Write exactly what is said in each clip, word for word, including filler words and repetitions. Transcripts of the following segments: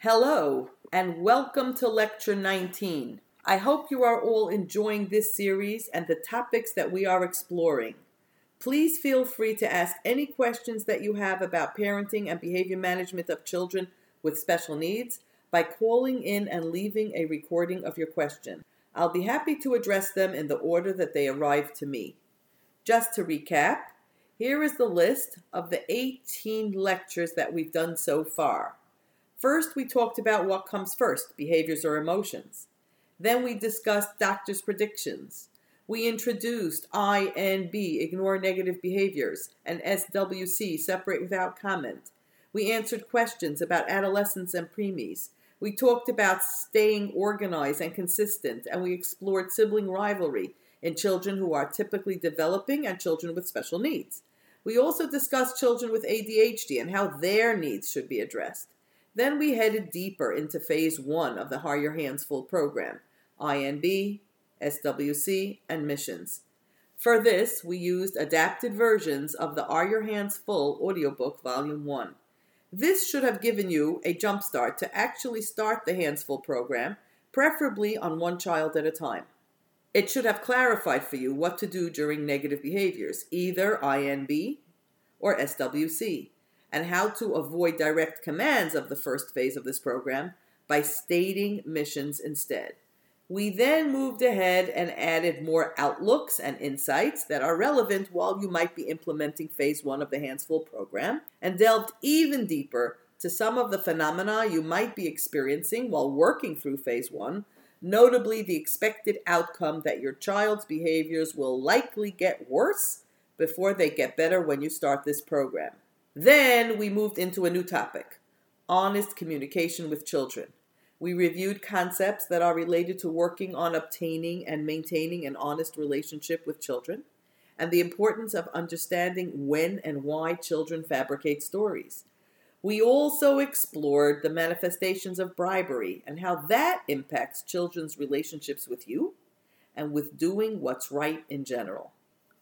Hello, and welcome to Lecture nineteen. I hope you are all enjoying this series and the topics that we are exploring. Please feel free to ask any questions that you have about parenting and behavior management of children with special needs by calling in and leaving a recording of your question. I'll be happy to address them in the order that they arrive to me. Just to recap, here is the list of the eighteen lectures that we've done so far. First, we talked about what comes first, behaviors or emotions. Then we discussed doctors' predictions. We introduced I N B, ignore negative behaviors, and S W C, separate without comment. We answered questions about adolescents and preemies. We talked about staying organized and consistent, and we explored sibling rivalry in children who are typically developing and children with special needs. We also discussed children with A D H D and how their needs should be addressed. Then we headed deeper into phase one of the Are Your Hands Full program, I N B, S W C, and missions. For this, we used adapted versions of the Are Your Hands Full audiobook volume one. This should have given you a jumpstart to actually start the Hands Full program, preferably on one child at a time. It should have clarified for you what to do during negative behaviors, either I N B or S W C, and how to avoid direct commands of the first phase of this program by stating missions instead. We then moved ahead and added more outlooks and insights that are relevant while you might be implementing phase one of the Hands Full program, and delved even deeper to some of the phenomena you might be experiencing while working through phase one, notably the expected outcome that your child's behaviors will likely get worse before they get better when you start this program. Then we moved into a new topic, honest communication with children. We reviewed concepts that are related to working on obtaining and maintaining an honest relationship with children, and the importance of understanding when and why children fabricate stories. We also explored the manifestations of bribery and how that impacts children's relationships with you and with doing what's right in general.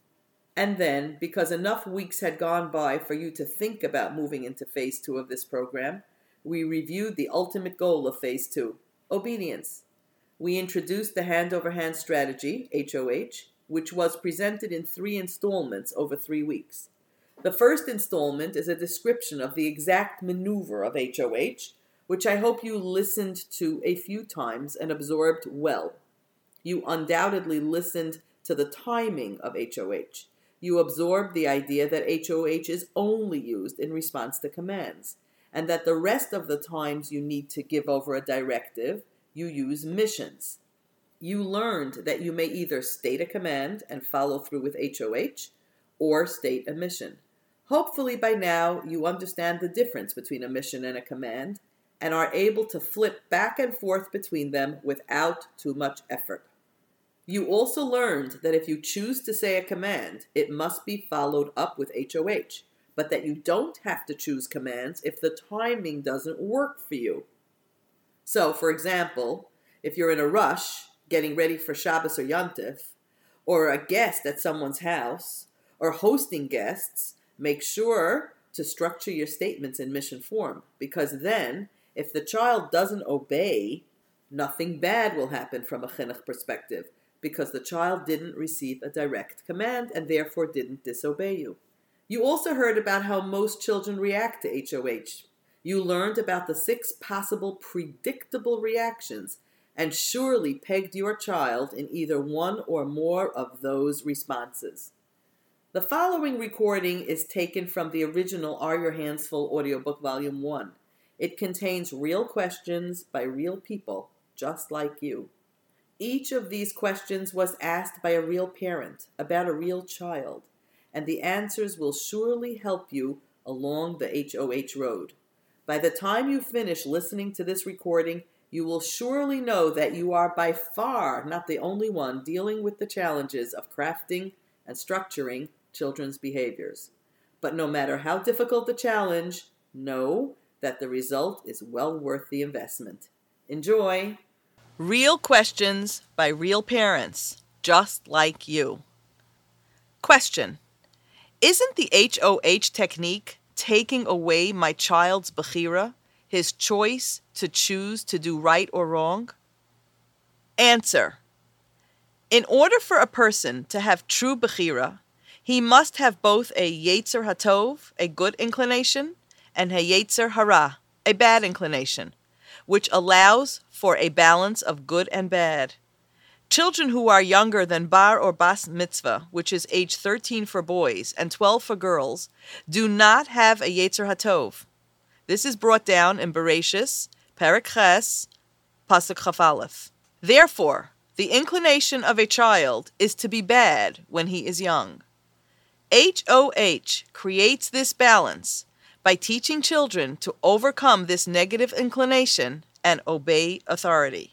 And then, because enough weeks had gone by for you to think about moving into phase two of this program, we reviewed the ultimate goal of phase two, obedience. We introduced the hand-over-hand strategy, H O H, which was presented in three installments over three weeks. The first installment is a description of the exact maneuver of H O H, which I hope you listened to a few times and absorbed well. You undoubtedly listened to the timing of H O H. You absorb the idea that H O H is only used in response to commands, and that the rest of the times you need to give over a directive, you use missions. You learned that you may either state a command and follow through with H O H, or state a mission. Hopefully by now you understand the difference between a mission and a command, and are able to flip back and forth between them without too much effort. You also learned that if you choose to say a command, it must be followed up with H O H, but that you don't have to choose commands if the timing doesn't work for you. So, for example, if you're in a rush, getting ready for Shabbos or Yontif, or a guest at someone's house, or hosting guests, make sure to structure your statements in mission form, because then, if the child doesn't obey, nothing bad will happen from a chinuch perspective, because the child didn't receive a direct command and therefore didn't disobey you. You also heard about how most children react to H O H. You learned about the six possible predictable reactions and surely pegged your child in either one or more of those responses. The following recording is taken from the original Are Your Hands Full audiobook volume one. It contains real questions by real people just like you. Each of these questions was asked by a real parent about a real child, and the answers will surely help you along the H O H road. By the time you finish listening to this recording, you will surely know that you are by far not the only one dealing with the challenges of crafting and structuring children's behaviors. But no matter how difficult the challenge, know that the result is well worth the investment. Enjoy! Real questions by real parents, just like you. Question: Isn't the H O H technique taking away my child's bechira, his choice to choose to do right or wrong? Answer. In order for a person to have true Bechira, he must have both a Yetzer HaTov, a good inclination, and a Yetzer Hara, a bad inclination, which allows for a balance of good and bad. Children who are younger than Bar or Bas Mitzvah, which is age thirteen for boys and twelve for girls, do not have a Yetzer HaTov. This is brought down in Bereshis, Perek Ches, Pasuk Chaf Aleph. Therefore, the inclination of a child is to be bad when he is young. H O H creates this balance by teaching children to overcome this negative inclination and obey authority.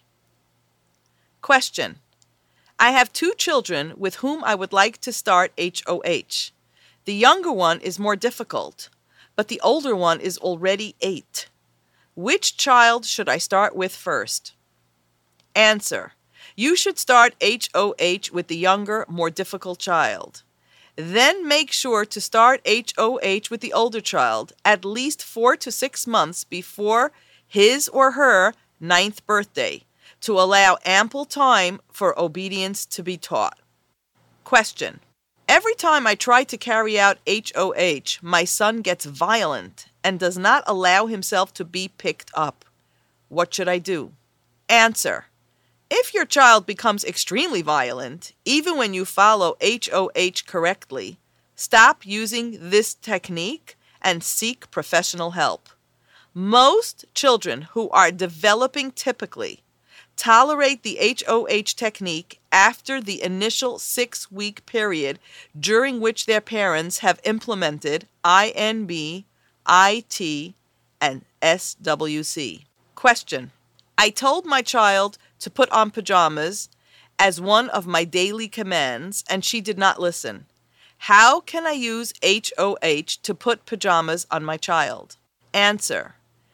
Question. I have two children with whom I would like to start H O H. The younger one is more difficult, but the older one is already eight. Which child should I start with first? Answer. You should start H O H with the younger, more difficult child. Then make sure to start H O H with the older child at least four to six months before his or her ninth birthday, to allow ample time for obedience to be taught. Question. Every time I try to carry out H O H, my son gets violent and does not allow himself to be picked up. What should I do? Answer. If your child becomes extremely violent, even when you follow H O H correctly, stop using this technique and seek professional help. Most children who are developing typically tolerate the H O H technique after the initial six-week period during which their parents have implemented I N B, I T, and S W C. Question. I told my child to put on pajamas as one of my daily commands, and she did not listen. How can I use H O H to put pajamas on my child? Answer.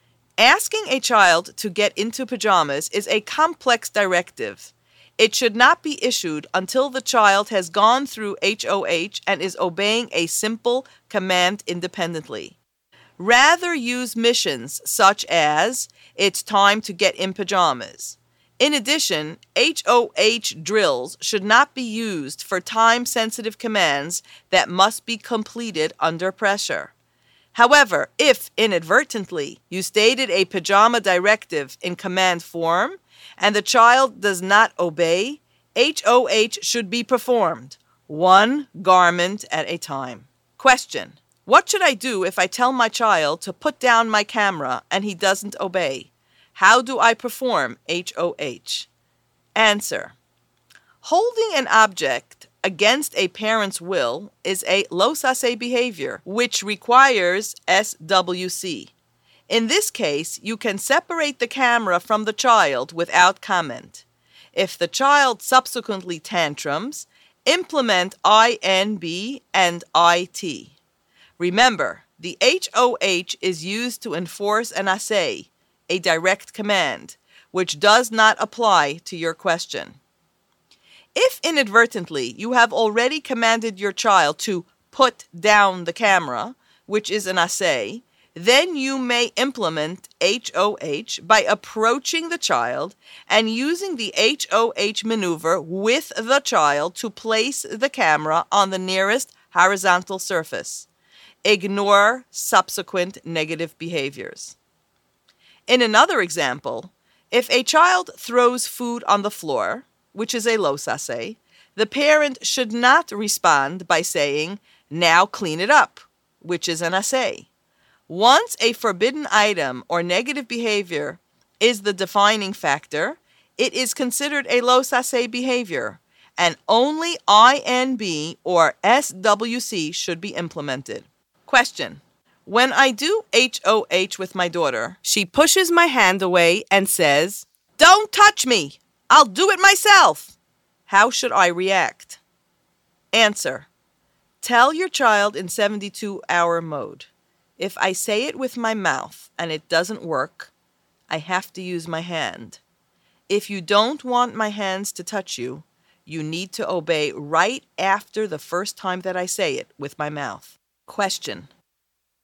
Asking a child to get into pajamas is a complex directive. It should not be issued until the child has gone through H O H and is obeying a simple command independently. Rather use missions such as, it's time to get in pajamas. In addition, H O H drills should not be used for time-sensitive commands that must be completed under pressure. However, if inadvertently you stated a pajama directive in command form and the child does not obey, H O H should be performed, one garment at a time. Question. What should I do if I tell my child to put down my camera and he doesn't obey? How do I perform H O H? Answer. Holding an object against a parent's will is a lo saseh behavior, which requires S W C. In this case, you can separate the camera from the child without comment. If the child subsequently tantrums, implement I N B and I T. Remember, the H O H is used to enforce an aseh, a direct command, which does not apply to your question. If inadvertently you have already commanded your child to put down the camera, which is an aseh, then you may implement H O H by approaching the child and using the H O H maneuver with the child to place the camera on the nearest horizontal surface. Ignore subsequent negative behaviors. In another example, if a child throws food on the floor, which is a lo saseh, the parent should not respond by saying, now clean it up, which is an aseh. Once a forbidden item or negative behavior is the defining factor, it is considered a lo saseh behavior, and only I N B or S W C should be implemented. Question. When I do H O H with my daughter, she pushes my hand away and says, "Don't touch me! I'll do it myself!" How should I react? Answer. Tell your child in seventy-two hour mode, if I say it with my mouth and it doesn't work, I have to use my hand. If you don't want my hands to touch you, you need to obey right after the first time that I say it with my mouth. Question.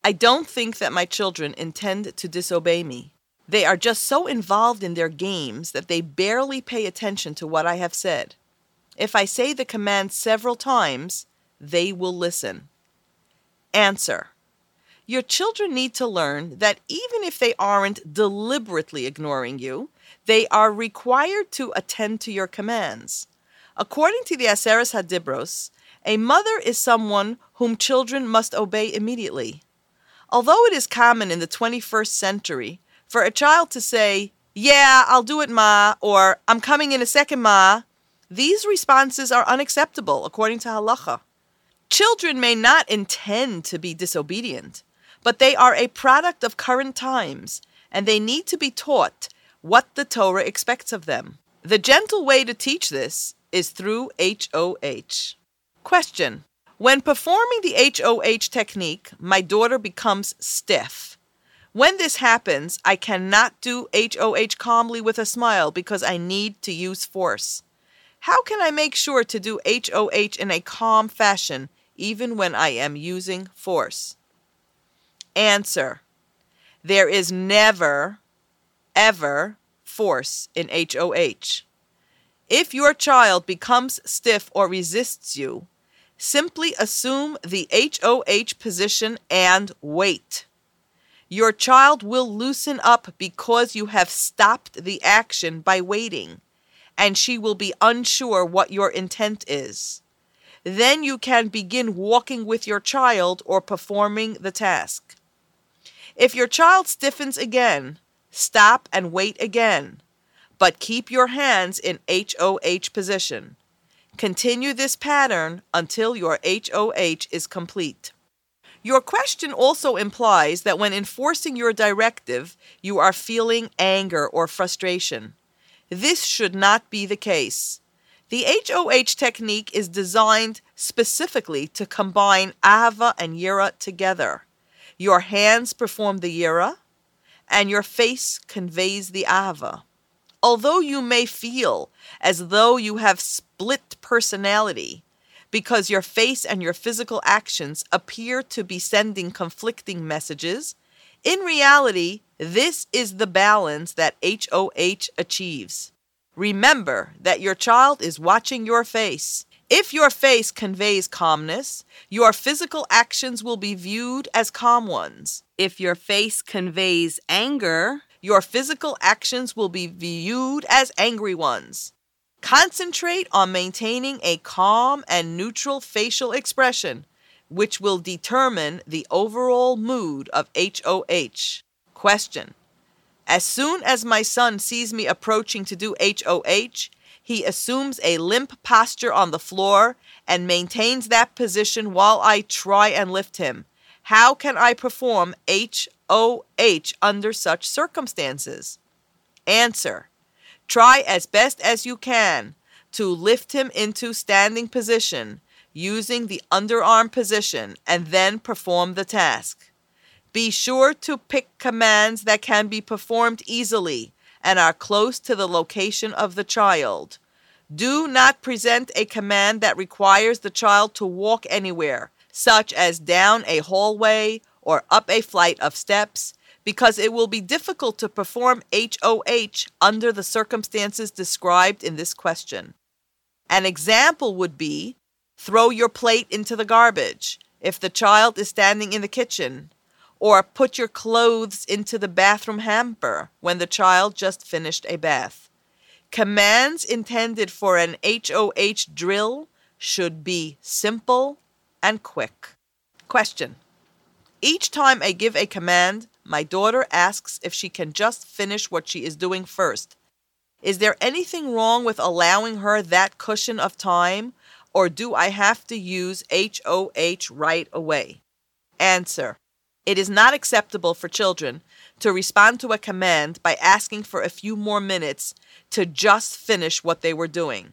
I don't think that my children intend to disobey me. They are just so involved in their games that they barely pay attention to what I have said. If I say the command several times, they will listen. Answer. Your children need to learn that even if they aren't deliberately ignoring you, they are required to attend to your commands. According to the Aseret HaDibros, a mother is someone whom children must obey immediately. Although it is common in the twenty-first century for a child to say, "Yeah, I'll do it, Ma," or "I'm coming in a second, Ma," these responses are unacceptable according to halacha. Children may not intend to be disobedient, but they are a product of current times, and they need to be taught what the Torah expects of them. The gentle way to teach this is through H O H. Question. When performing the H O H technique, my daughter becomes stiff. When this happens, I cannot do H O H calmly with a smile because I need to use force. How can I make sure to do H O H in a calm fashion even when I am using force? Answer. There is never, ever force in H O H. If your child becomes stiff or resists you, simply assume the H O H position and wait. Your child will loosen up because you have stopped the action by waiting, and she will be unsure what your intent is. Then you can begin walking with your child or performing the task. If your child stiffens again, stop and wait again, but keep your hands in H O H position. Continue this pattern until your H O H is complete. Your question also implies that when enforcing your directive, you are feeling anger or frustration. This should not be the case. The H O H technique is designed specifically to combine Ahava and Yira together. Your hands perform the Yira, and your face conveys the Ahava. Although you may feel as though you have split personality, because your face and your physical actions appear to be sending conflicting messages, in reality, this is the balance that H O H achieves. Remember that your child is watching your face. If your face conveys calmness, your physical actions will be viewed as calm ones. If your face conveys anger, your physical actions will be viewed as angry ones. Concentrate on maintaining a calm and neutral facial expression, which will determine the overall mood of H O H. Question. As soon as my son sees me approaching to do H O H, he assumes a limp posture on the floor and maintains that position while I try and lift him. How can I perform H O H under such circumstances? Answer. Try as best as you can to lift him into standing position using the underarm position and then perform the task. Be sure to pick commands that can be performed easily and are close to the location of the child. Do not present a command that requires the child to walk anywhere, such as down a hallway or up a flight of steps, because it will be difficult to perform H O H under the circumstances described in this question. An example would be, throw your plate into the garbage if the child is standing in the kitchen, or put your clothes into the bathroom hamper when the child just finished a bath. Commands intended for an H O H drill should be simple and quick. Question. Each time I give a command, my daughter asks if she can just finish what she is doing first. Is there anything wrong with allowing her that cushion of time, or do I have to use H O H right away? Answer. It is not acceptable for children to respond to a command by asking for a few more minutes to just finish what they were doing.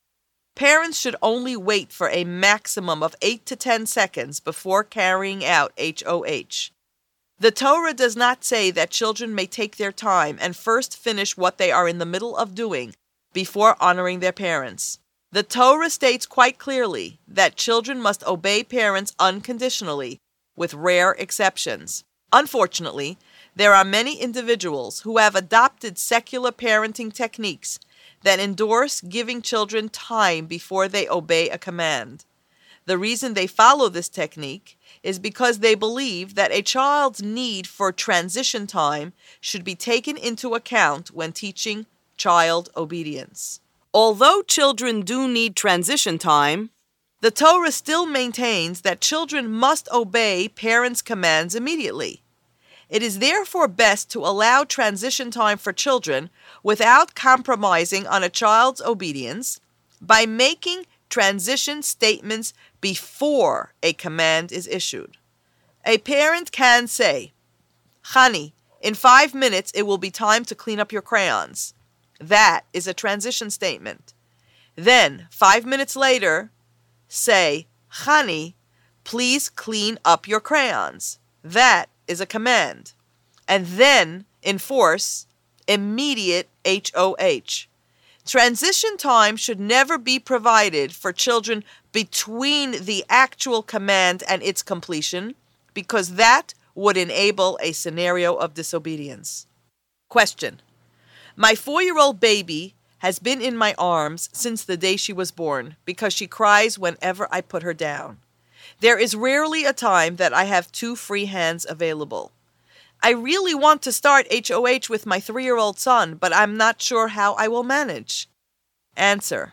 Parents should only wait for a maximum of eight to ten seconds before carrying out H O H. The Torah does not say that children may take their time and first finish what they are in the middle of doing before honoring their parents. The Torah states quite clearly that children must obey parents unconditionally with rare exceptions. Unfortunately, there are many individuals who have adopted secular parenting techniques that endorse giving children time before they obey a command. The reason they follow this technique is because they believe that a child's need for transition time should be taken into account when teaching child obedience. Although children do need transition time, the Torah still maintains that children must obey parents' commands immediately. It is therefore best to allow transition time for children without compromising on a child's obedience by making transition statements before a command is issued. A parent can say, "Chani, in five minutes it will be time to clean up your crayons." That is a transition statement. Then, five minutes later, say, "Chani, please clean up your crayons." That is a command. And then enforce immediate H O H. Transition time should never be provided for children between the actual command and its completion, because that would enable a scenario of disobedience. Question. My four-year-old baby has been in my arms since the day she was born because she cries whenever I put her down. There is rarely a time that I have two free hands available. I really want to start H O H with my three-year-old son, but I'm not sure how I will manage. Answer.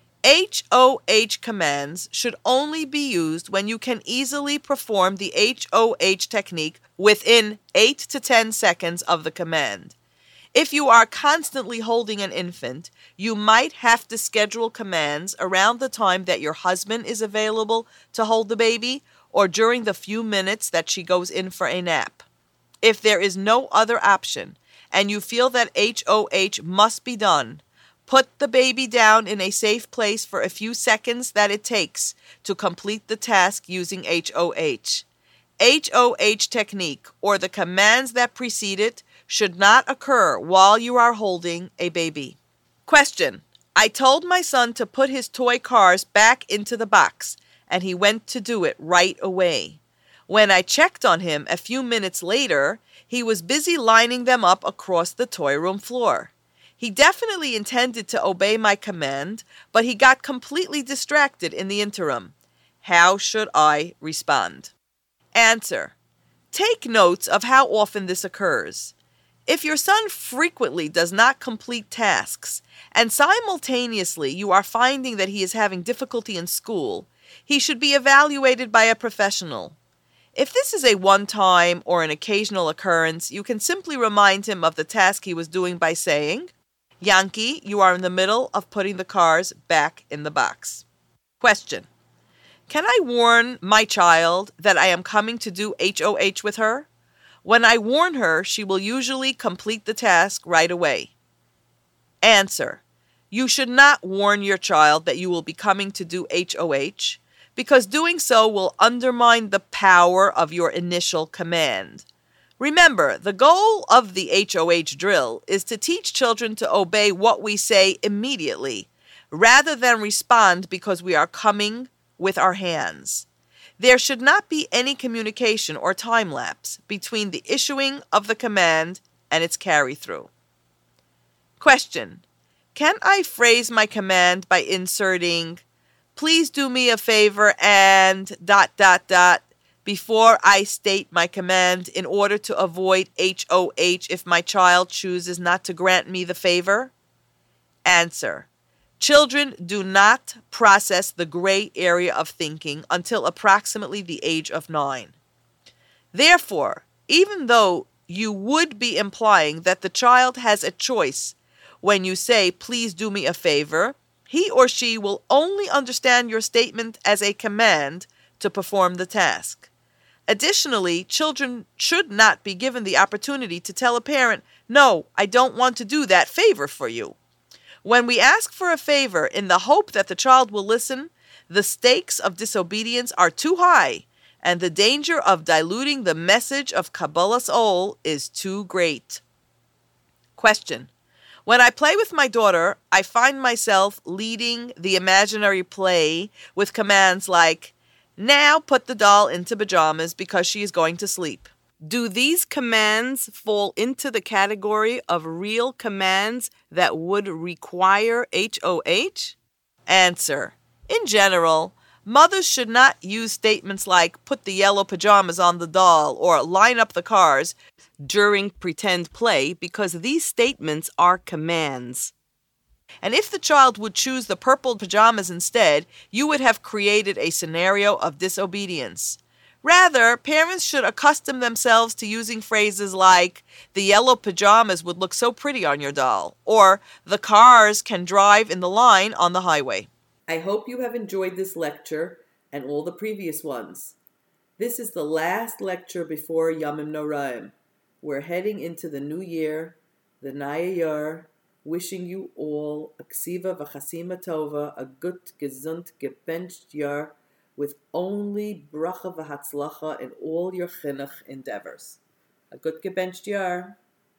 H O H commands should only be used when you can easily perform the H O H technique within eight to ten seconds of the command. If you are constantly holding an infant, you might have to schedule commands around the time that your husband is available to hold the baby or during the few minutes that she goes in for a nap. If there is no other option and you feel that H O H must be done, put the baby down in a safe place for a few seconds that it takes to complete the task using H O H. H O H technique, or the commands that precede it, should not occur while you are holding a baby. Question. I told my son to put his toy cars back into the box, and he went to do it right away. When I checked on him a few minutes later, he was busy lining them up across the toy room floor. He definitely intended to obey my command, but he got completely distracted in the interim. How should I respond? Answer. Take notes of how often this occurs. If your son frequently does not complete tasks, and simultaneously you are finding that he is having difficulty in school, he should be evaluated by a professional. If this is a one-time or an occasional occurrence, you can simply remind him of the task he was doing by saying, Yankee, you are in the middle of putting the cars back in the box. Question. Can I warn my child that I am coming to do H O H with her? When I warn her, she will usually complete the task right away. Answer. You should not warn your child that you will be coming to do H O H, because doing so will undermine the power of your initial command. Remember, the goal of the H O H drill is to teach children to obey what we say immediately, rather than respond because we are coming with our hands. There should not be any communication or time lapse between the issuing of the command and its carry-through. Question. Can I phrase my command by inserting, please do me a favor and dot dot dot before I state my command in order to avoid H O H if my child chooses not to grant me the favor? Answer. Children do not process the gray area of thinking until approximately the age of nine. Therefore, even though you would be implying that the child has a choice when you say, please do me a favor, he or she will only understand your statement as a command to perform the task. Additionally, children should not be given the opportunity to tell a parent, no, I don't want to do that favor for you. When we ask for a favor in the hope that the child will listen, the stakes of disobedience are too high, and the danger of diluting the message of Kabbalas Ol is too great. Question. When I play with my daughter, I find myself leading the imaginary play with commands like, Now put the doll into pajamas because she is going to sleep. Do these commands fall into the category of real commands that would require H O H? Answer: in general, mothers should not use statements like put the yellow pajamas on the doll or line up the cars during pretend play because these statements are commands. And if the child would choose the purple pajamas instead, you would have created a scenario of disobedience. Rather, parents should accustom themselves to using phrases like, the yellow pajamas would look so pretty on your doll, or the cars can drive in the line on the highway. I hope you have enjoyed this lecture and all the previous ones. This is the last lecture before Yamim Noraim. We're heading into the new year, the Naya Yer, wishing you all a ksiva v'chasima tova, a gut, gesund, gebencht Yer, with only bracha v'hatzlacha in all your chinuch endeavors. A gut gebencht Yer.